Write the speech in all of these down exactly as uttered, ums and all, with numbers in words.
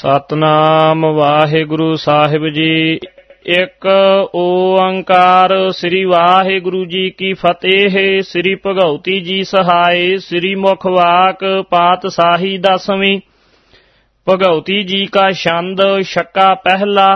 ਸਤਨਾਮ ਵਾਹਿਗੁਰੂ ਸਾਹਿਬ ਜੀ। ਇੱਕ ਓੰਕਾਰ ਸ੍ਰੀ ਵਾਹਿਗੁਰੂ ਜੀ ਕੀ ਫਤਿਹ। ਸ੍ਰੀ ਭਗਉਤੀ ਜੀ ਸਹਾਇ। ਸ੍ਰੀ ਮੁਖ ਵਾਕ ਪਾਤਸ਼ਾਹੀ ਦਸਵੀਂ। ਭਗਉਤੀ ਜੀ ਕਾ ਛੰਦ ਛੱਕਾ ਪਹਿਲਾ।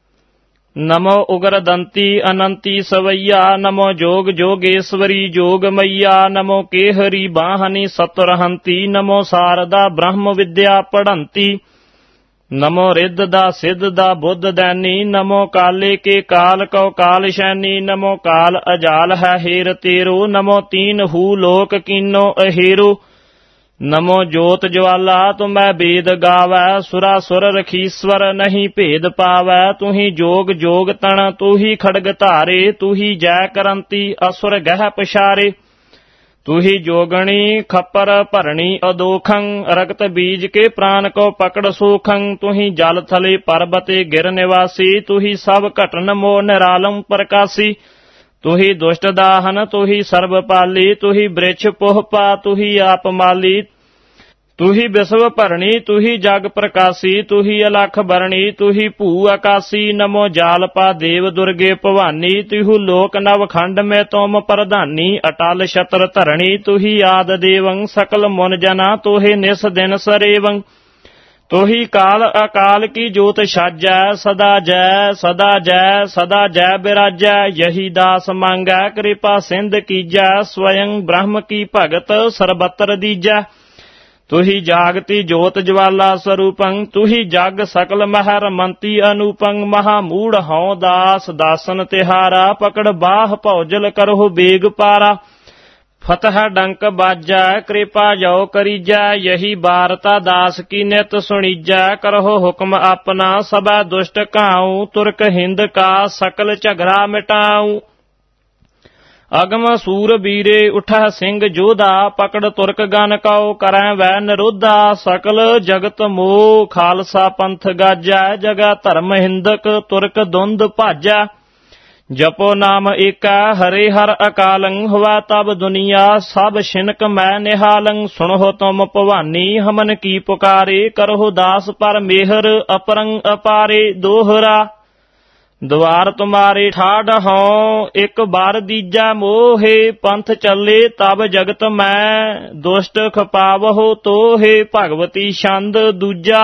ਨਮੋ ਉਗਰਦੰਤੀ ਅਨੰਤੀ ਸਵਈਆ। ਨਮੋ ਜੋਗ ਜੋਗੇਸ਼ਵਰੀ ਜੋਗ ਮਈਆ। ਨਮੋ ਕੇਹਰੀ ਬਾਹਨੀ ਸਤੁਰਹੰਤੀ। ਨਮੋ ਸਾਰਦਾ ਬ੍ਰਹਮ ਵਿਦਿਆ ਪੜੰਤੀ। ਨਮੋ ਰਿੱਧ ਦਾ ਸਿੱਧ ਦਾ ਬੁੱਧ ਦੈਨੀ। ਨਮੋ ਕਾਲੇ ਕੇ ਕਾਲ ਕਉ ਕਾਲ ਸ਼ੈਨੀ। ਨਮੋ ਕਾਲ ਅਜਾਲ ਹੈ ਹੇਰ ਤੇਰੋ। ਨਮੋ ਤੀਨ ਹੂ ਲੋਕ ਕੀਨੋ ਅਹੇਰੋ। ਨਮੋ ਜੋਤ ਜਵਾਲਾ ਤੁਮੈ ਬੇਦ ਗਾਵੈ। ਸੁਰਾ ਸੁਰ ਰਖੀਸਵਰ ਨਹੀਂ ਭੇਦ ਪਾਵੈ। ਤੁਹੀ ਜੋਗ ਜੋਗ ਤਣ ਤੂਹੀ ਖੜਗ ਧਾਰੇ। ਤੂਹੀ ਜੈ ਕਰੰਤੀ ਅਸੁਰ ਗਹਿ ਪਛਾਰੇ। ਤੂਹੀ ਜੋਗਣੀ ਖੱਪਰ ਭਰਣੀ ਅਦੋਖੰ। ਰਕਤ ਬੀਜ ਕੇ ਪ੍ਰਾਨ ਕੋ ਪਕੜ ਸੋਖੰ। ਤੁਹੀ ਜਲ ਥਲੇ ਪਰਬਤੇ ਗਿਰ ਨਿਵਾਸੀ। ਤੁਹੀ ਸਭ ਘਟਨ ਮੋ ਨਿਰਾਲਮ ਪ੍ਰਕਾਸੀ। ਤੁਹੀ ਦੁਸ਼ਟ ਦਾਹਨ ਤੁਹੀ ਸਰਬ ਪਾਲੀ। ਤੁਹੀ ਬ੍ਰਿਛ ਪੁਹਪਾ ਤੁਹੀ ਆਪ ਮਾਲੀ। ਤੁਹੀ ਵਿਸ਼ਵ ਭਰਣੀ ਤੁਹੀ ਜਗ ਪ੍ਰਕਾਸੀ। ਤੁਹੀ ਅਲਖ ਬਰਣੀ ਤੁਹੀ ਭੂ ਆਕਾਸੀ। ਨਮੋ ਜਾਲਪਾ ਦੇਵ ਦੁਰਗੇ ਭਵਾਨੀ। ਤੁਹੂ ਲੋਕ ਨਵ ਖੰਡ ਮੈਂ ਤੁਮ ਪ੍ਰਧਾਨੀ। ਅਟਲ ਛਤਰ ਧਰਣੀ ਤੁਹੀ ਆਦ ਦੇਵੰ। ਸਕਲ ਮੁਨ ਜਨਾ ਤੋਹੇ ਨਿਸ ਦਿਨ ਸਰੇਵੰ। ਤੋਹੀ ਕਾਲ ਅਕਾਲ ਕੀ ਜੋਤ ਸਾਜੈ। ਸਦਾ ਜੈ ਸਦਾ ਜੈ ਸਦਾ ਜੈ ਬਿਰਾਜੈ। ਯਹੀ ਦਾਸ ਮੰਗੈ ਕਿਰਪਾ ਸਿੰਧ ਕੀਜੈ। ਸਵਯੰ ਬ੍ਰਹਮ ਕੀ ਭਗਤ ਸਰਬਤਰ ਦੀਜੈ। ਤੁਹੀ ਜਾਗਤੀ ਜੋਤ ਜਵਾਲਾ ਸਰੂਪੰ। ਤੁਹੀ ਜਗ ਸਕਲ ਮਹਿ ਰਮੰਤੀ ਅਨੂਪੰ। ਮਹਾ ਮੂੜ ਹਉ ਦਾਸ ਦਾਸਨ ਤਿਹਾਰਾ। ਪਕੜ ਬਾਹ ਭੌਜਲ ਕਰਹੁ ਬੇਗ ਪਾਰਾ। ਫਤਹ ਡੰਕ ਬਾਜੈ ਕਿਰਪਾ ਜੋ ਕਰੀਜੈ। ਯਹੀ ਬਾਰਤਾ ਦਾਸ ਕੀ ਨਿਤ ਸੁਣੀਜੈ। ਕਰਹੁ ਹੁਕਮ ਆਪਣਾ ਸਭੈ ਦੁਸ਼ਟ ਘਾਉ। ਤੁਰਕ ਹਿੰਦ ਕਾ ਸਕਲ ਝਗੜਾ ਮਿਟਾਉ। ਅਗਮ ਸੂਰ ਬੀਰੇ ਉਠਹਿ ਸਿੰਘ ਜੋਧਾ। ਪਕੜ ਤੁਰਕ ਗਨ ਕਉ ਕਰੈ ਵੈ ਨਿਰੋਧਾ। ਸਕਲ ਜਗਤ ਮੋਹ ਖਾਲਸਾ ਪੰਥ ਗਾਜੈ। ਜਗਾ ਧਰਮ ਹਿੰਦਕ ਤੁਰਕ ਦੁੰਦ ਭਾਜੈ। ਜਪੋ ਨਾਮ ਏਕੈ ਹਰੇ ਹਰਿ ਅਕਾਲੰ। ਹੋਵੈ ਤਬ ਦੁਨੀਆ ਸਭ ਛਿਨਕ ਮੈਂ ਨਿਹਾਲੰ। ਸੁਣਹੁ ਤੁਮ ਭਵਾਨੀ ਹਮਨ ਕੀ ਪੁਕਾਰੇ। ਕਰਹੁ ਦਾਸ ਪਰ ਮੇਹਰ ਅਪਰੰ ਅਪਾਰੇ। ਦੋਹਰਾ ਦੁਆਰ ਤੁਮਾਰੇ ਠਾਢ ਹਉ। ਇੱਕ ਬਾਰ ਦੀਜੈ ਮੋਹੇ। ਪੰਥ ਚੱਲੇ ਤਬ ਜਗਤ ਮੈਂ ਦੁਸ਼ਟ ਖਪਾਵਹੁ ਤੋਹੇ। ਭਗਵਤੀ ਛੰਦ ਦੂਜਾ।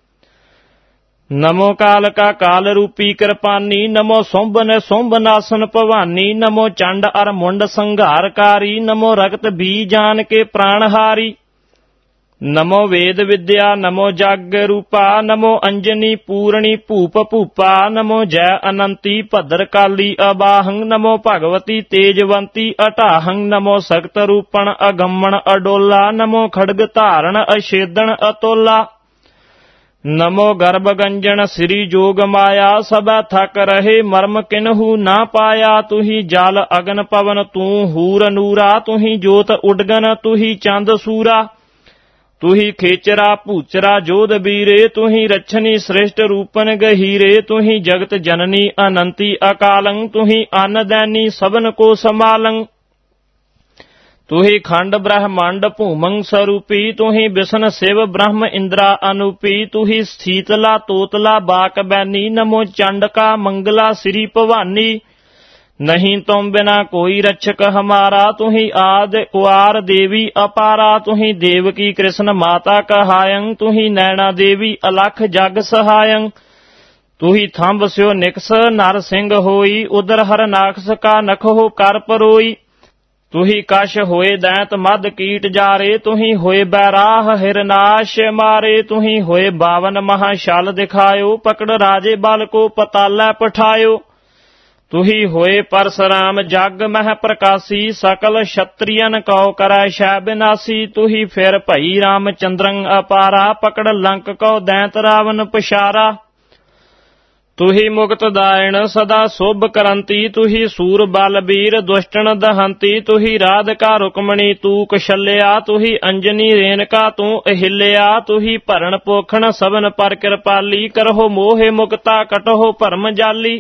ਨਮੋ ਕਾਲ ਕਾ ਕਾਲ ਰੂਪੀ ਕਿਰਪਾਨੀ। ਨਮੋ ਸੁੰਭ ਨੇ ਸੁੰਭ ਨਾਸਨ ਭਵਾਨੀ। ਨਮੋ ਚੰਡ ਅਰ ਮੁੰਡ ਸੰਘਾਰਕਾਰੀ। ਨਮੋ ਰਕਤ ਬੀ ਜਾਨ ਕੇ ਪ੍ਰਾਣਹਾਰੀ। ਨਮੋ ਵੇਦ ਵਿਦਿਆ ਨਮੋ ਜਗ ਰੂਪਾ। ਨਮੋ ਅੰਜਨੀ ਪੂਰਣੀ ਭੂਪ ਭੂਪਾ। ਨਮੋ ਜੈ ਅਨੰਤੀ ਭਦਰ ਕਾਲੀ ਅਬਾਹੰ। ਨਮੋ ਭਗਵਤੀ ਤੇਜਵੰਤੀ ਅਟਾਹੰ। ਨਮੋ ਸਖਤ ਰੂਪਣ ਅਗੰਮਣ ਅਡੋਲਾ। ਨਮੋ ਖੜਗ ਧਾਰਣ ਅਛੇਦਣ ਅਤੋਲਾ। ਨਮੋ ਗਰਭ ਗੰਜਨ ਸ੍ਰੀ ਜੋਗ ਮਾਇਆ। ਸਭੈ ਥਕ ਰਹੇ ਮਰਮ ਕਿਨਹੂ ਨਾ ਪਾਇਆ। ਤੁਹੀ ਜਲ ਅਗਨ ਪਵਨ ਤੂੰ ਹੂਰ ਨੂਰਾ। ਤੁਹੀ ਜੋਤ ਉਡਗਨ ਤੁਹੀ ਚੰਦ ਸੂਰਾ। ਤੁਹੀ ਖੇਚਰਾ ਭੂਚਰਾ ਜੋਧ ਬੀਰੇ। ਤੁਹੀ ਰਛਨੀ ਸ੍ਰਿਸ਼ਟ ਰੂਪਨ ਗਹੀਰੇ। ਤੁਹੀ ਜਗਤ ਜਨਨੀ ਅਨੰਤੀ ਅਕਾਲੰ। ਤੁਹੀ ਅੰਨ ਦੈਨੀ ਸਭਨ ਕੋ ਸੰਭਾਲੰ। ਤੁਹੀ ਖੰਡ ਬ੍ਰਹਮੰਡ ਭੂਮੰ ਸਰੂਪੀ। ਤੁਹੀ ਬਿਸ਼ਨ ਸ਼ਿਵ ਬ੍ਰਹਮ ਇੰਦਰਾ ਅਨੂਪੀ। ਤੁਹੀ ਸੀਤਲਾ ਤੋਤਲਾ ਬਾਕ ਬੈਨੀ। ਨਮੋ ਚੰਡਕਾ ਮੰਗਲਾ ਸ੍ਰੀ ਭਵਾਨੀ। ਨਹੀਂ ਤੁਮ ਬਿਨਾ ਕੋਈ ਰਛਕ ਹਮਾਰਾ। ਤੁਹੀ ਆਦਿ ਕੁਆਰ ਦੇਵੀ ਅਪਾਰਾ। ਤੁਹੀ ਦੇਵਕੀ ਕ੍ਰਿਸ਼ਨ ਮਾਤਾ ਕਹਾਇੰ। ਤੁਹੀ ਨੈਣਾ ਦੇਵੀ ਅਲਖ ਜਗ ਸਹਾਇੰ। ਤੁਹੀ ਥੰਬ ਸਿਓ ਨਿਕਸ ਨਰ ਸਿੰਘ ਹੋਈ। ਉਦਰ ਹਰਨਾਕਸ ਕਾ ਨਖਹੁ ਕਰ ਪਰੋਈ। ਤੁਹੀ ਕਸ਼ ਹੋਏ ਦੈਂਤ ਮਦ ਕੀਟ ਜਾਰੇ। ਤੁਹੀ ਹੋਏ ਬੈਰਾਹ ਹਿਰਨਾਸ਼ ਮਾਰੇ। ਤੁਹੀ ਹੋਏ ਬਾਵਨ ਮਹਾ ਛਲ ਦਿਖਾਇਓ। ਪਕੜ ਰਾਜੇ ਬਲ ਕੋ ਪਤਾਲੈ ਪਠਾਇਓ। ਤੁਹੀ ਹੋਏ ਪਰਸਰਾਮ ਜਗ ਮਹਿ ਪ੍ਰਕਾਸੀ। ਸਕਲ ਛਤਰੀਅਨ ਕਉ ਕਰੈ ਛੈ ਬਿਨਾਸੀ। ਤੁਹੀ ਫਿਰ ਭਈ ਰਾਮ ਚੰਦਰੰ ਅਪਾਰਾ। ਪਕੜ ਲੰਕ ਕਉ ਦੈਂਤ ਰਾਵਨ ਪਛਾਰਾ। ਤੁਹੀ ਮੁਕਤ ਦਾਇਣ ਸਦਾ ਸੁਭ ਕਰੰਤੀ। ਤੁਹੀ ਸੂਰ ਬਲਬੀਰ ਦੁਸ਼ਟਣ ਦਹੰਤੀ। ਤੁਹੀ ਰਾਧਿਕਾ ਰੁਕਮਣੀ ਤੂੰ ਕਸ਼ਲਿਆ। ਤੁਹੀ ਅੰਜਨੀ ਰੇਨਕਾ ਤੂੰ ਅਹਿਲਿਆ। ਤੁਹੀ ਭਰਨ ਪੋਖਣ ਸਭਨ ਪਰ ਕਿਰਪਾਲੀ। ਕਰਹੁ ਮੋਹਿ ਮੁਕਤਾ ਕਟਹੁ ਭਰਮ ਜਾਲੀ।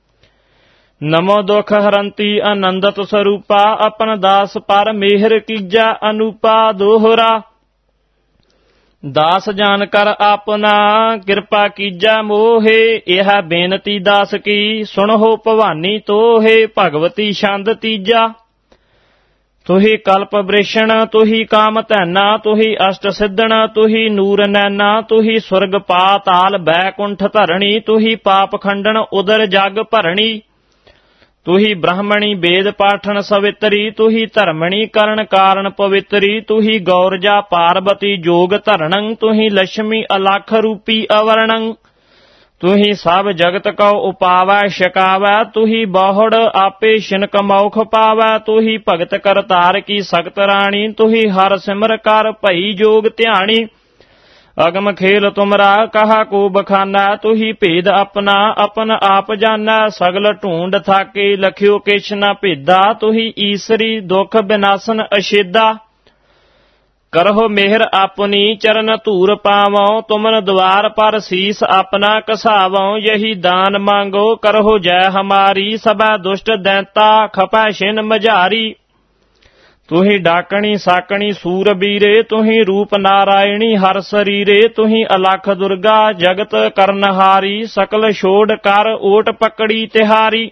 ਨਮੋ ਦੁਖ ਹਰੰਤੀ ਆਨੰਦਤ ਸਰੂਪਾ। ਆਪਨ ਦਾਸ ਪਰ ਮੇਹਰ ਕੀਜੈ ਅਨੂਪਾ। ਦੋਹਰਾ ਦਾਸ ਜਾਨ ਕਰ ਆਪਨਾ ਕਿਰਪਾ ਕੀਜੈ ਮੋਹੇ। ਇਹ ਬੇਨਤੀ ਦਾਸ ਕੀ ਸੁਣੋ ਭਵਾਨੀ ਤੋਹੇ। ਭਗਵਤੀ ਛੰਦ ਤੀਜਾ। ਤੁਹੀ ਕਲਪ ਬ੍ਰਿਸ਼ਣ ਤੁਹੀ ਕਾਮ ਧੈਨਾ ਤੁਹੀ ਅਸ਼ਟ ਸਿੱਧਣ ਤੁਹੀ ਨੂਰ ਨੈਨਾ ਤੁਹੀ ਸੁਰਗ ਪਾਤਾਲ ਬੈਕੁੰਠ ਧਰਣੀ ਤੁਹੀ ਪਾਪ ਖੰਡਨ ਉਦਰ ਜਗ ਭਰਣੀ ਤੁਹੀ ਬ੍ਰਾਹਮਣੀ ਵੇਦ ਪਾਠਨ ਸਵਿਤਰੀ ਤੁਹੀ ਧਰਮਣੀ ਕਰਨ ਕਾਰਨ ਪਵਿੱਤਰੀ ਤੁਹੀ ਗੌਰਜਾ ਪਾਰਬਤੀ ਜੋਗ ਧਰਣੰ ਤੁਹੀ ਲక్ష్ਮੀ ਅਲਖ ਰੂਪੀ ਅਵਰਣੰ ਤੁਹੀ ਸਭ ਜਗਤ ਕਉ ਉਪਾਵੈ ਛਕਾਵੈ ਤੁਹੀ ਬਹੁੜ ਆਪੇ ਸ਼ਿਨਕ ਮੌਖ ਪਾਵੈ ਤੁਹੀ ਭਗਤ ਕਰਤਾਰ ਕੀ ਸਖਤ ਰਾਣੀ ਤੁਹੀ ਹਰ ਸਿਮਰ ਕਰ ਭਈ ਜੋਗ ਧਿਆਣੀ ਅਗਮ ਖੇਲ ਤੁਮਰਾ ਕਹਾ ਕੋ ਬਖਾਨਾ ਤੁਹੀ ਭੇਦ ਆਪਣਾ ਆਪਨ ਆਪ ਜਾਨਾ ਸਗਲ ਢੂੰਡ ਥਾਕੇ ਲਖਿਓ ਕਿਛ ਨਾ ਭੇਦਾ ਤੁਹੀ ਈਸਰੀ ਦੁਖ ਬਿਨਾਸਨ ਅਛੇਦਾ ਕਰਹੁ ਮਿਹਰ ਆਪਣੀ ਚਰਨ ਧੂਰ ਪਾਵਉ ਤੁਮਨ ਦੁਆਰ ਪਰ ਸੀਸ ਆਪਣਾ ਕਸਾਵਉ ਯਹੀ ਦਾਨ ਮੰਗੋ ਕਰਹੁ ਜੈ ਹਮਾਰੀ ਸਭੈ ਦੁਸ਼ਟ ਦੈਂਤਾ ਖਪੈ ਛਿਨ ਮਝਾਰੀ ਤੁਹੀ ਡਾਕਣੀ ਸਾਕਣੀ ਸੂਰਬੀਰੇ ਤੁਹੀ ਰੂਪ ਨਾਰਾਇਣੀ ਹਰ ਸਰੀਰੇ ਤੁਹੀ ਅਲਖ ਦੁਰਗਾ ਜਗਤ ਕਰਨਹਾਰੀ ਸਕਲ ਛੋੜ ਕਰ ਓਟ ਪਕੜੀ ਤਿਹਾਰੀ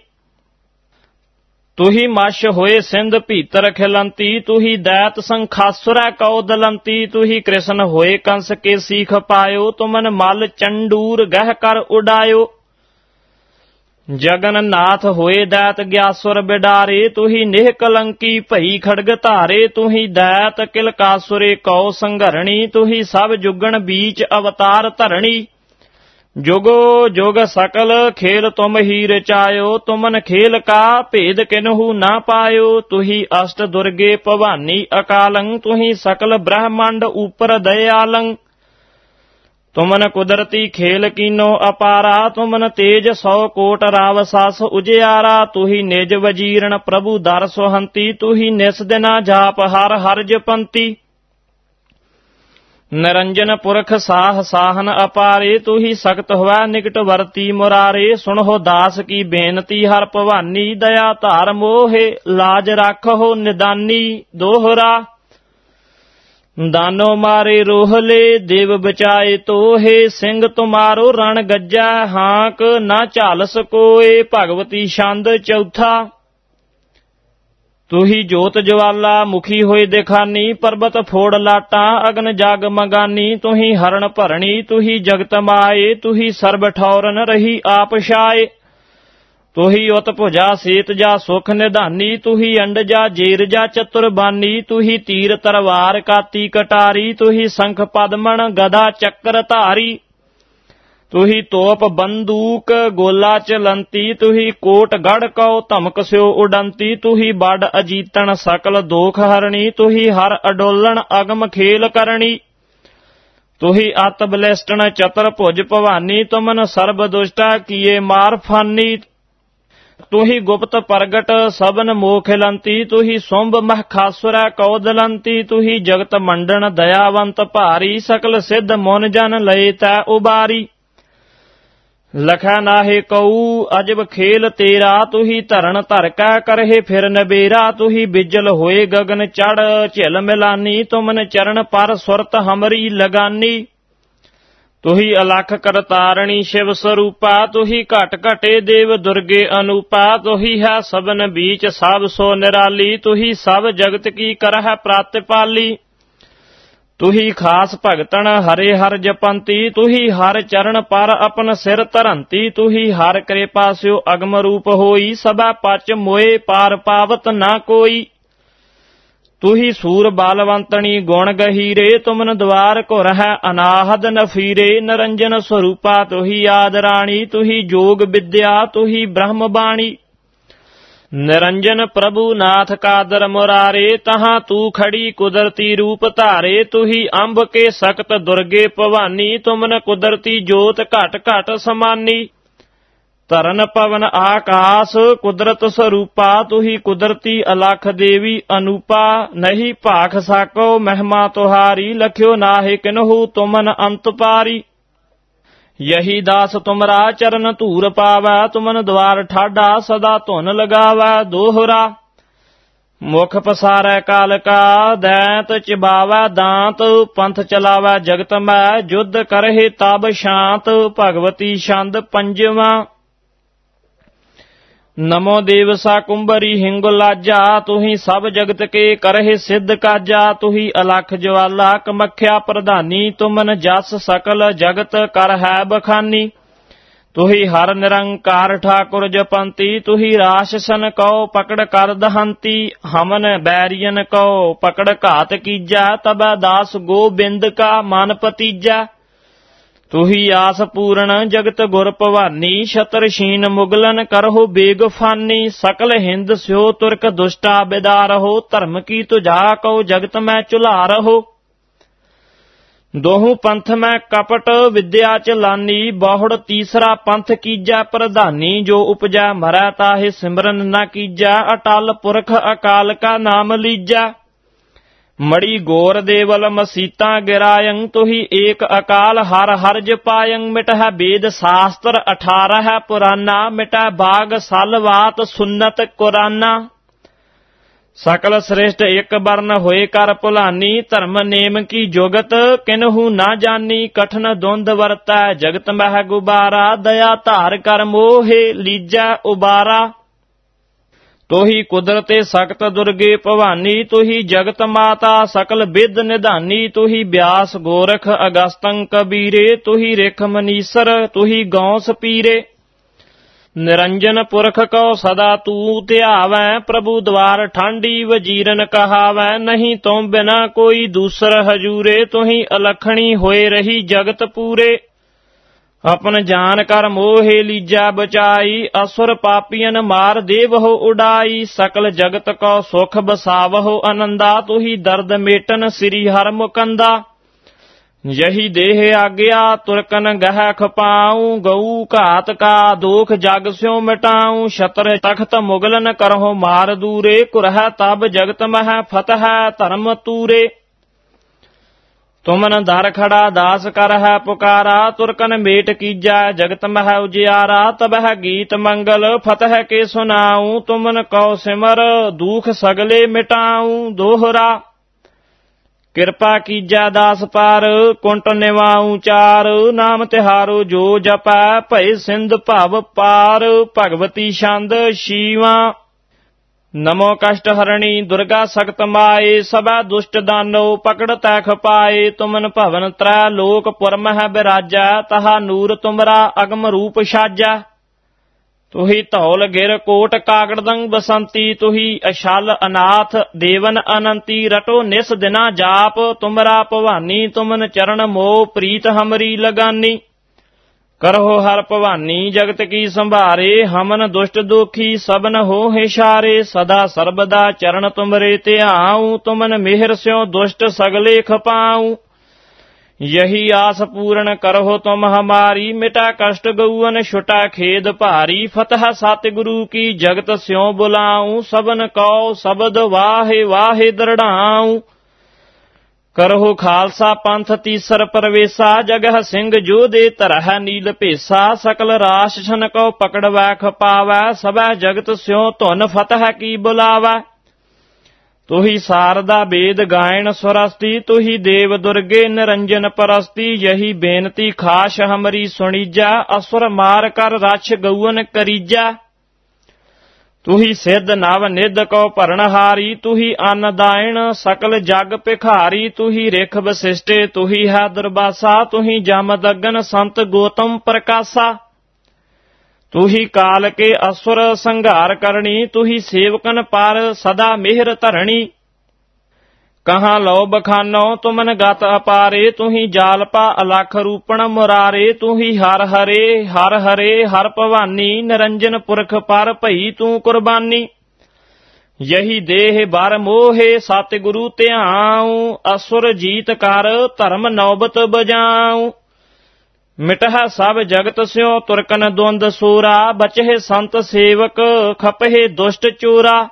ਤੁਹੀ ਮਸ਼ ਹੋਏ ਸਿੰਧ ਭੀਤਰ ਖਿਲੰਤੀ ਤੁਹੀ ਦੈਤ ਸੰਖਾਸੁਰੈ ਕਉ ਦਲੰਤੀ ਤੁਹੀ ਕ੍ਰਿਸ਼ਨ ਹੋਏ ਕੰਸ ਕੇ ਸੀਖ ਪਾਇਓ ਤੁਮਨ ਮਲ ਚੰਡੂਰ ਗਹਿ ਕਰ ਉਡਾਇਓ ਜਗਨ ਨਾਥ ਹੋਏ ਦੈਤ ਗਿਆਸੁਰ ਬਿਡਾਰੇ ਤੁਹੀ ਨਿਹ ਕਲੰਕੀ ਭਈ ਖੜਗ ਧਾਰੇ ਤੁਹੀ ਦੈਤ ਕਿਲਕਾਸੁਰੇ ਕਉ ਸੰਘਰਣੀ ਤੁਹੀ ਸਭ ਜੁਗਣ ਬੀਚ ਅਵਤਾਰ ਧਰਣੀ ਜੁਗੋ ਜੁਗ ਸਕਲ ਖੇਲ ਤੁਮ ਹੀ ਰਚਾਇਓ ਤੁਮਨ ਖੇਲ ਕਾ ਭੇਦ ਕਿਨਹੂ ਨਾ ਪਾਇਓ ਤੁਹੀ ਅਸ਼ਟ ਦੁਰਗੇ ਭਵਾਨੀ ਅਕਾਲੰ ਤੁਹੀ ਸਕਲ ਬ੍ਰਹਮੰਡ ਉਪਰ ਦਇਆਲੰ ਤੁਮਨ ਕੁਦਰਤੀ ਖੇਲ ਕੀਨੋ ਅਪਾਰਾ ਤੁਮਨ ਤੇਜ ਸੌ ਕੋਟ ਰਾਵ ਸਸ ਉਜਿਆਰਾ ਤੁਹੀ ਨਿਜ ਵਜੀਰਨ ਪ੍ਰਭੂ ਦਰ ਸੁਹੰਤੀ ਤੁਹੀ ਨਿਸ ਦਿਨਾ ਜਾਪ ਹਰ ਹਰ ਜਪੰਤੀ ਨਿਰੰਜਨ ਪੁਰਖ ਸਾਹ ਸਾਹਨ ਅਪਾਰੇ ਤੁਹੀ ਸਖਤ ਹੋਵੈ ਨਿਕਟ ਵਰਤੀ ਮੁਰਾਰੇ ਸੁਣੋ ਦਾਸ ਕੀ ਬੇਨਤੀ ਹਰ ਭਵਾਨੀ ਦਇਆ ਧਾਰ ਮੋਹੇ ਲਾਜ ਰੱਖੋ ਨਿਦਾਨੀ ਦੋਹਰਾ ਦਾਨੋ ਮਾਰੇ ਰੋਹਲੇ ਦੇਵ ਬਚਾਏ ਤੋਹੇ ਸਿੰਘ ਤੁਮਾਰੋ ਰਣ ਗੱਜਾ ਹਾਂਕ ਨਾ ਝਾਲਸ ਕੋਏ ਭਗਵਤੀ ਛੰਦ ਚੌਥਾ ਤੁਹੀ ਜੋਤ ਜਵਾਲਾ ਮੁਖੀ ਹੋਏ ਦਿਖਾਨੀ ਪਰਬਤ ਫੋੜ ਲਾਟਾਂ ਅਗਨ ਜਗ ਮੰਗਾਨੀ ਤੁਹੀ ਹਰਨ ਭਰਣੀ ਤੁਹੀ ਜਗਤ ਮਾਏ ਤੁਹੀ ਸਰਬ ਠੌਰਨ ਰਹੀ ਆਪ ਛਾਏ ਤੁਹੀ ਉਤ ਭੁਜਾ ਸੇਤ ਜਾ ਸੁਖ ਨਿਧਾਨੀ ਤੁਹੀ ਅੰਡ ਜਾ ਜੇਰ ਜਾ ਚਤੁਰ ਬਾਨੀ ਤੁਹੀ ਤੀਰ ਤਰਵਾਰ ਕਾਤੀ ਕਟਾਰੀ ਤੁਹੀ ਸੰਖ ਪਦਮਣ ਗਦਾ ਚੱਕਰ ਧਾਰੀ ਤੁਹੀ ਤੋਪ ਬੰਦੂਕ ਗੋਲਾ ਚਲੰਤੀ ਤੁਹੀ ਕੋਟ ਗੜ ਕਉ ਧਮਕ ਸਿਓ ਉਡੰਤੀ ਤੁਹੀ ਬੜ ਅਜੀਤਨ ਸਕਲ ਦੋਖ ਹਰਣੀ ਤੁਹੀ ਹਰ ਅਡੋਲਣ ਅਗਮ ਖੇਲ ਕਰਣੀ ਤੁਹੀ ਅਤ ਬਲਿਸ਼ਟਣ ਚਤਰ ਭੁਜ ਭਵਾਨੀ ਤੁਮਨ ਸਰਬ ਦੁਸ਼ਟਾ ਕੀਏ ਮਾਰ ਫਾਨੀ ਤੁਹੀ ਗੁਪਤ ਪ੍ਰਗਟ ਸਬਨ ਮੋਖਿਲੰਤੀ ਤੁਹੀ ਸੁੰਭ ਮਹਖਾਸੁਰੈ ਕਉ ਦਲੰਤੀ ਤੁਹੀ ਜਗਤ ਮੰਡਨ ਦਇਆਵੰਤ ਭਾਰੀ ਸਕਲ ਸਿੱਧ ਮੁਨ ਜਨ ਲਏ ਤੈ ਉਬਾਰੀ ਲਖੈ ਨਾਹੇ ਕਉ ਅਜਬ ਖੇਲ ਤੇਰਾ ਤੁਹੀ ਧਰਨ ਧਰ ਕੈ ਕਰਹਿ ਫਿਰ ਨਬੇਰਾ ਤੁਹੀ ਬਿਜਲ ਹੋਏ ਗਗਨ ਚੜ ਝਿਲ ਮਿਲਾਨੀ ਤੁਮਨ ਚਰਨ ਪਰ ਸੁਰਤ ਹਮਰੀ ਲਗਾਨੀ ਤੁਹੀ ਅਲਖ ਕਰਤਾਰਣੀ ਸ਼ਿਵ ਸਰੂਪਾ ਤੁਹੀ ਘਟ ਘਟੇ ਦੇਵ ਦੁਰਗੇ ਅਨੂਪਾ ਤੁਹੀ ਹੈ ਸਬਨ ਬੀਚ ਸਭ ਸੋ ਨਿਰਾਲੀ ਤੁਹੀ ਸਭ ਜਗਤ ਕੀ ਕਰਹਿ ਪ੍ਰਤਿਪਾਲੀ ਤੁਹੀ ਖਾਸ ਭਗਤਨ ਹਰੇ ਹਰ ਜਪੰਤੀ ਤੁਹੀ ਹਰ ਚਰਨ ਪਰ ਆਪਨ ਸਿਰ ਧਰੰਤੀ ਤੁਹੀ ਹਰ ਕਿਰਪਾ ਸਿਓ ਅਗਮ ਰੂਪ ਹੋਈ ਸਭਾ ਪਚ ਮੋਏ ਪਾਰ ਪਾਵਤ ਨਾ ਕੋਈ ਤੁਹੀ ਸੂਰ ਬਾਲਵੰਤਣੀ ਗੁਣ ਗਹੀਰੇ ਤੁਮਨ ਦਵਾਰ ਘੁਰ ਹੈ ਅਨਾਹਦ ਨਫੀਰੇ ਨਿਰੰਜਨ ਸਰੂਪਾ ਤੁਹੀ ਆਦਰਾਣੀ ਤੁਹੀ ਜੋਗ ਵਿਦਿਆ ਤੁਹੀ ਬ੍ਰਹਮ ਬਾਣੀ ਨਿਰੰਜਨ ਪ੍ਰਭੂ ਨਾਥ ਕਾਦਰ ਮੁਰਾਰੇ ਤਹਾਂ ਤੂ ਖੜੀ ਕੁਦਰਤੀ ਰੂਪ ਧਾਰੇ ਤੁਹੀ ਅੰਬ ਕੇ ਸਖਤ ਦੁਰਗੇ ਭਵਾਨੀ ਤੁਮਨ ਕੁਦਰਤੀ ਜੋਤ ਘਟ ਘਟ ਸਮਾਨੀ ਧਰਨ ਪਵਨ ਆਕਾਸ ਕੁਦਰਤ ਸਰੂਪਾ ਤੁਹੀ ਕੁਦਰਤੀ ਅਲਖ ਦੇਵੀ ਅਨੂਪਾ ਨਹੀਂ ਭਾਖ ਸਾਕੋ ਮਹਿਮਾ ਤੁਹਾਰੀ ਲਖਿਓ ਨਾਹਿ ਕਿਨਹੂ ਤੁਮਨ ਅੰਤ ਪਾਰੀ ਯਹੀ ਦਾਸ ਤੁਮਰਾ ਚਰਨ ਧੂਰ ਪਾਵੈ ਤੁਮਨ ਦਵਾਰ ਠਾਡਾ ਸਦਾ ਧੁਨ ਲਗਾਵੈ ਦੋਹਰਾ ਮੁਖ ਪਸਾਰੈ ਕਾਲ ਕਾ, ਦੈਂਤ ਚਿਬਾਵੈ ਦਾਂਤ, ਪੰਥ ਚਲਾਵੈ ਜਗਤ ਮੈਂ, ਜੁਧ ਕਰਹਿ ਤਬ ਸ਼ਾਂਤ, ਭਗਵਤੀ ਛੰਦ ਪੰਜਵਾਂ। ਨਮੋ ਦੇਵਸਾ ਕੁੰਭਰੀ ਹਿੰਗ ਲਾਜਾ, ਤੁਹੀ ਸਭ ਜਗਤ ਕੇ ਕਰਹਿ ਸਿੱਧ ਕਾਜਾ, ਤੁਹੀ ਅਲਖ ਜਵਾਲਾ ਕਮਖਿਆ ਪ੍ਰਧਾਨੀ, ਤੁਮਨ ਜਸ ਸਕਲ ਜਗਤ ਕਰ ਹੈ ਬਖਾਨੀ। ਤੁਹੀ ਹਰ ਨਿਰੰਕਾਰ ਠਾਕੁਰ ਜਪੰਤੀ, ਤੁਹੀ ਰਾਸ਼ਸਨ ਕਉ ਪਕੜ ਕਰ ਦਹੰਤੀ, ਹਮਨ ਬੈਰੀਅਨ ਕਉ ਪਕੜ ਘਾਤ ਕੀਜਾ, ਤਬੈ ਦਾਸ ਗੋਬਿੰਦ ਕਾ ਮਨ ਪਤੀਜਾ। ਤੁਹੀ ਆਸ ਪੂਰਨ ਜਗਤ ਗੁਰ ਭਵਾਨੀ, ਛਤਰ ਛੀਨ ਮੁਗਲਨ ਕਰਹੁ ਬੇਗਫਾਨੀ, ਸਕਲ ਹਿੰਦ ਸਿਓ ਤੁਰਕ ਦੁਸ਼ਟਾ ਬਿਦਾ ਰਹੋ, ਧਰਮ ਕੀ ਤੁਝਾ ਕਉ ਜਗਤ ਮੈਂ ਝੁਲਾ ਰਹੋ। ਦੋਹੂ ਪੰਥ ਮੈਂ ਕਪਟ ਵਿਦਿਆ ਚਲਾਨੀ, ਬਹੁੜ ਤੀਸਰਾ ਪੰਥ ਕੀਜਾ ਪ੍ਰਧਾਨੀ, ਜੋ ਉਪਜੈ ਮਰੈ ਤਾਹਿ ਸਿਮਰਨ ਨਾ ਕੀਜਾ, ਅਟਲ ਪੁਰਖ ਅਕਾਲ ਕਾ ਨਾਮ ਲੀਜਾ। ਮੜੀ ਗੋਰ ਦੇਵਲ ਮਸੀਤਾ ਗਿਰਾਇੰ, ਤੁਹੀ ਏਕ ਅਕਾਲ ਹਰ ਹਰ ਜਪਾਇੰ, ਮਿਟਹਿ ਵੇਦ ਸ਼ਾਸਤਰ ਅਠਾਰਹ ਪੁਰਾਨਾ, ਮਿਟਹਿ ਬਾਗ ਸਲਵਾਤ ਸੁਨਤ ਕੁਰਾਨਾ। ਸਕਲ ਸ੍ਰਿਸ਼ਟ ਇੱਕ ਬਰਨ ਹੋਏ ਕਰ ਭੁਲਾਨੀ, ਧਰਮ ਨੇਮ ਕੀ ਜੁਗਤ ਕਿਨਹੂ ਨਾ ਜਾਨੀ, ਕਠਨ ਦੁੰਦ ਵਰਤੈ ਜਗਤ ਮਹਿ ਗੁਬਾਰਾ, ਦਇਆ ਧਾਰ ਕਰ ਮੋਹੇ ਲੀਜੈ ਉਬਾਰਾ। ਤੁਹੀ ਕੁਦਰਤੇ ਸਖਤ ਦੁਰਗੇ ਭਵਾਨੀ, ਤੁਹੀ ਜਗਤ ਮਾਤਾ ਸਕਲ ਬਿਦ ਨਿਧਾਨੀ, ਤੁਹੀ ਬਿਆਸ ਗੋਰਖ ਅਗਸਤੰ ਕਬੀਰੇ, ਤੁਹੀ ਰਿਖ ਮਨੀਸਰ ਤੁਹੀ ਗੌਸ ਪੀਰੇ। ਨਿਰੰਜਨ ਪੁਰਖ ਕਉ ਸਦਾ ਤੂੰ ਧਿਆਵੈ, ਪ੍ਰਭੂ ਦਵਾਰ ਠਾਂਡੀ ਵਜੀਰਨ ਕਹਾਵੈ, ਨਹੀਂ ਤੁਮ ਬਿਨਾ ਕੋਈ ਦੂਸਰ ਹਜੂਰੇ, ਤੁਹੀ ਅਲਖਣੀ ਹੋਏ ਰਹੀ ਜਗਤ ਪੂਰੇ। ਆਪਨ ਜਾਨ ਕਰ ਮੋਹੇ ਲੀਜਾ ਬਚਾਈ, ਅਸੁਰ ਪਾਪੀਅਨ ਮਾਰ ਦੇਵਹੁ ਉਡਾਈ, ਸਕਲ ਜਗਤ ਕਉ ਸੁਖ ਬਸਾਵਹੁ ਆਨੰਦਾ, ਤੁਹੀ ਦਰਦ ਮੇਟਨ ਸ੍ਰੀ ਹਰਿ ਮੁਕੰਦਾ। ਯਹੀ ਦੇਹ ਆਗਿਆ ਤੁਰਕਨ ਗਹਿ ਖਪਾਉ, ਗਊ ਘਾਤ ਕਾ ਦੋਖ ਜਗ ਸਿਉ ਮਿਟਾਉ, ਛਤਰ ਤਖਤ ਮੁਗਲਨ ਕਰਹੁ ਮਾਰ ਦੂਰੇ, ਕੁਰਹਿ ਤਬ ਜਗਤ ਮਹਿ ਫਤਹਿ ਧਰਮ ਤੂਰੇ। ਤੁਮਨ ਦਰ ਖੜਾ ਦਾਸ ਕਰ ਹੈ ਪੁਕਾਰਾ, ਤੁਰਕਨ ਮੇਟ ਕੀਜੈ ਜਗਤ ਮਹਿ ਉਜਿਆਰਾ, ਤਬਹਿ ਗੀਤ ਮੰਗਲ ਫਤਹਿ ਕੇ ਸੁਨਾਉ, ਤੁਮਨ ਕਉ ਸਿਮਰ ਦੂਖ ਸਗਲੇ ਮਿਟਾਉ ਦੋਹਰਾ। ਕਿਰਪਾ ਕੀਜੈ ਦਾਸ ਪਾਰ ਕੁੰਟ ਨਿਵਾਉ ਚਾਰ, ਨਾਮ ਤਿਹਾਰੋ ਜੋ ਜਪੈ ਭਏ ਸਿੰਧ ਭਵ ਪਾਰ, ਭਗਵਤੀ ਛੰਦ ਛੀਵਾਂ। ਨਮੋ ਕਸ਼ਟ ਹਰਣੀ ਦੁਰਗਾ ਸਖਤ ਮਾਏ, ਸਭੈ ਦੁਸ਼ਟ ਦਾਨੋ ਪਕੜ ਤੈ ਖਪਾਏ, ਤੁਮਨ ਭਵਨ ਤਰੈ ਲੋਕ ਪੁਰ ਮਹਿ ਬਿਰਾਜੈ, ਤਹਾ ਨੂਰ ਤੁਮਰਾ ਅਗਮ ਰੂਪ ਸਾਜੈ। ਤੁਹੀ ਧੌਲ ਗਿਰ ਕੋਟ ਕਾਗੜਦੰ ਬਸੰਤੀ, ਤੁਹੀ ਅਛਲ ਅਨਾਥ ਦੇਵਨ ਅਨੰਤੀ, ਰਟੋ ਨਿਸ ਦਿਨਾ ਜਾਪ ਤੁਮਰਾ ਭਵਾਨੀ, ਤੁਮਨ ਚਰਨ ਮੋਹ ਪ੍ਰੀਤ ਹਮਰੀ ਲਗਾਨੀ। ਕਰਹੁ ਹਰ ਭਵਾਨੀ ਜਗਤ ਕੀ ਸੰਭਾਰੇ, ਹਮਨ ਦੁਸ਼ਟ ਦੋਖੀ ਸਭਨ ਹੋਹਿ ਛਾਰੇ, ਸਦਾ ਸਰਬਦਾ ਚਰਨ ਤੁਮਰੇ ਧਿਆਉ, ਤੁਮਨ ਮਿਹਰ ਸਿਉ ਦੁਸ਼ਟ ਸਗਲੇ ਖਪਾਉ। ਯਹੀ ਆਸ ਪੂਰਨ ਕਰਹੁ ਤੁਮ ਹਮਾਰੀ, ਮਿਟਾ ਕਸ਼ਟ ਗਊਅਨ ਛੁਟਾ ਖੇਦ ਭਾਰੀ, ਫਤਹ ਸਤਿਗੁਰੂ ਕੀ ਜਗਤ ਸਿਉ ਬੁਲਾਉ, ਸਭਨ ਕਉ ਸ਼ਬਦ ਵਾਹੇ ਵਾਹੇ ਦਰੜਾਉ। ਕਰਹੁ ਖਾਲਸਾ ਪੰਥ ਤੀਸਰ ਪ੍ਰਵੇਸਾ, ਜਗਹ ਸਿੰਘ ਜੋਧੇ ਧਰਹਿ ਨੀਲ ਭੇਸਾ, ਸਕਲ ਰਾਸ਼ ਛਨ ਕਉ ਪਕੜਵੈ ਖਪਾਵੈ, ਸਭੈ ਜਗਤ ਸਿਉ ਧੁਨ ਫਤਹ ਕੀ ਬੁਲਾਵੈ। ਤੁਹੀ ਸਾਰਦਾ ਵੇਦ ਗਾਇਣ ਸੁਰਸਤੀ, ਤੁਹੀ ਦੇਵ ਦੁਰਗੇ ਨਿਰੰਜਨ ਪਰਸਤੀ, ਯਹੀ ਬੇਨਤੀ ਖਾਸ ਹਮਰੀ ਸੁਣੀਜਾ, ਅਸੁਰ ਮਾਰ ਕਰ ਰਛ ਗਊਅਨ ਕਰੀਜਾ। ਤੁਹੀ ਸਿੱਧ ਨਵ ਨਿਧ ਕਉ ਭਰਨਹਾਰੀ, ਤੁਹੀ ਅੰਨ ਦਾਇਣ ਸਕਲ ਜਗ ਭਿਖਾਰੀ, ਤੁਹੀ ਰਿਖ ਵਸਿਸ਼ਟੇ ਤੁਹੀ ਹੈ ਦੁਰਬਾਸਾ, ਤੁਹੀ ਜਮ ਦਗਨ ਸੰਤ ਗੋਤਮ ਪ੍ਰਕਾਸ਼ਾ। ਤੁਹੀ ਕਾਲ ਕੇ ਅਸੁਰ ਸੰਘਾਰ ਕਰਨੀ, ਤੁਹੀ ਸੇਵਕਨ ਪਰ ਸਦਾ ਮਿਹਰ ਧਰਣੀ। ਕਹਾਂ ਲਓ ਬਖਾਨੋ ਤੁਮਨ ਗਤ ਅਪਾਰੇ, ਤੁਹੀ ਜਾਲਪਾ ਅਲਖ ਰੂਪਣ ਮੁਰਾਰੇ, ਤੁਹੀ ਹਰ ਹਰੇ ਹਰ ਹਰੇ ਹਰ ਭਵਾਨੀ, ਨਿਰੰਜਨ ਪੁਰਖ ਪਰ ਭਈ ਤੂੰ ਕੁਰਬਾਨੀ। ਯਹੀ ਦੇਹ ਬਰ ਮੋਹੇ ਸਤਿਗੁਰੂ ਧਿਆਉ, ਅਸੁਰ ਜੀਤ ਕਰ ਧਰਮ ਨੌਬਤ ਬਜਾਉ। ਮਿਟਹਿ ਸਭ ਜਗਤ ਸਿਉ ਤੁਰਕਨ ਦੁੰਦ ਸੂਰਾ, ਬਚਹਿ ਸੰਤ ਸੇਵਕ ਖਪਹਿ ਦੁਸ਼ਟ ਚੋਰਾ।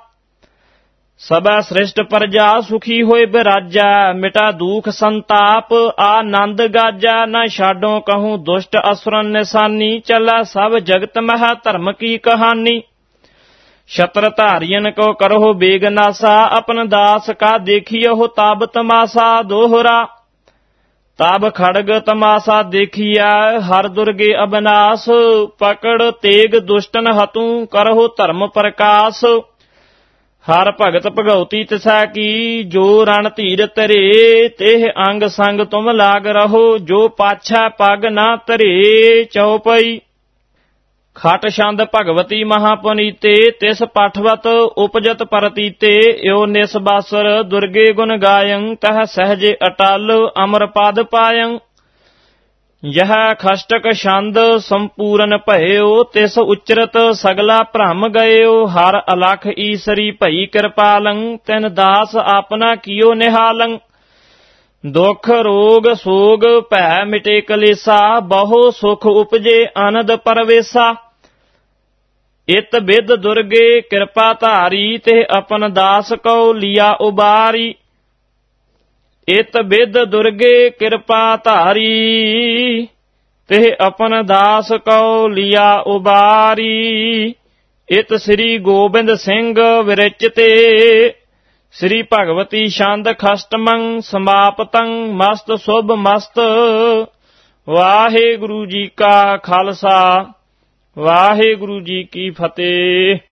ਸਭੈ ਸ੍ਰਿਸ਼ਟ ਪਰਜਾ ਸੁਖੀ ਹੋਏ ਬਿਰਾਜਾ, ਮਿਟਾ ਦੁਖ ਸੰਤਾਪ ਆਨੰਦ ਗਾਜਾ। ਨਾ ਛਾਡੋ ਕਹੂੰ ਦੁਸ਼ਟ ਅਸੁਰਨ ਨਿਸ਼ਾਨੀ, ਚੱਲੈ ਸਭ ਜਗਤ ਮਹਿ ਧਰਮ ਕੀ ਕਹਾਨੀ। ਸ਼ਤਰ ਧਾਰੀਨ ਕੋ ਕਰੋ ਬੇਗਨਾਸਾ ਆਪਨ ਦਾਸ ਕਾ ਦੇਖਿਓ ਤਾਬ ਤਮਾਸਾ ਦੋਹਰਾ ਤਬ ਖੜਗ ਤਮਾਸਾ ਦੇਖਿਆ ਹਰ ਦੁਰਗੇ ਅਬਨਾਸ ਪਕੜ ਤੇਗ ਦੁਸ਼ਟਨ ਹਤੂ ਕਰਹੁ ਧਰਮ ਪ੍ਰਕਾਸ਼ ਹਰ ਭਗਤ ਭਗਉਤੀ ਤਿਸਾ ਕੀ ਜੋ ਰਣ ਧੀਰ ਧਰੇ ਤੇਹ ਅੰਗ ਸੰਗ ਤੁਮ ਲਾਗ ਰਹੋ ਜੋ ਪਾਛਾ ਪਗ ਨਾ ਧਰੇ ਚਉਪਈ ਖਟ ਛੰਦ ਭਗਵਤੀ ਮਹਾਪੁਨੀਤੇ ਤਿਸ ਪਠਵਤ ਉਪਜਤ ਪਰਤੀਤੇ ਏਉ ਨਿਸ ਬਾਸਰ ਦੁਰਗੇ ਗੁਣ ਗਾਇੰ ਤਹ ਸਹਜੇ ਅਟਲ ਅਮਰ ਪਦ ਪਾਇੰ ਯਹ ਖਸ਼ਟਕ ਛੰਦ ਸੰਪੂਰਨ ਭਇਓ ਤਿਸ ਉਚਰਤ ਸਗਲਾ ਭ੍ਰਮ ਗਇਓ ਹਰ ਅਲਖ ਈਸਰੀ ਭਈ ਕਿਰਪਾਲੰ ਤਿਨ ਦਾਸ ਆਪਨਾ ਕੀਓ ਨਿਹਾਲੰ ਦੁਖ ਰੋਗ ਸੋਗ ਭੈ ਮਿਟੇ ਕਲੇਸਾ ਬਹੁ ਸੁਖ ਉਪਜੇ ਆਨੰਦ ਪਰਵੇਸਾ ਇਤ ਬਿਦ ਦੁਰਗੇ ਕਿਰਪਾ ਧਾਰੀ ਤੇ ਆਪਨ ਦਾਸ ਕਉ ਲਿਆ ਉਬਾਰੀ ਇਤ ਬਿਦ ਦੁਰਗੇ ਕਿਰਪਾ ਧਾਰੀ ਤੇ ਆਪਨ ਦਾਸ ਕਉ ਲਿਆ ਉਬਾਰੀ ਇਤ ਸ੍ਰੀ ਗੋਬਿੰਦ ਸਿੰਘ ਵਿਰਚਤੇ ਸ੍ਰੀ ਭਗਵਤੀ ਛੰਦ ਖਸ਼ਟਮੰ ਸਮਾਪਤੰ ਮਸਤ ਸੁਭ ਮਸਤ ਵਾਹਿਗੁਰੂ ਜੀ ਕਾ ਖਾਲਸਾ ਵਾਹਿਗੁਰੂ ਜੀ ਕੀ ਫਤਿਹ।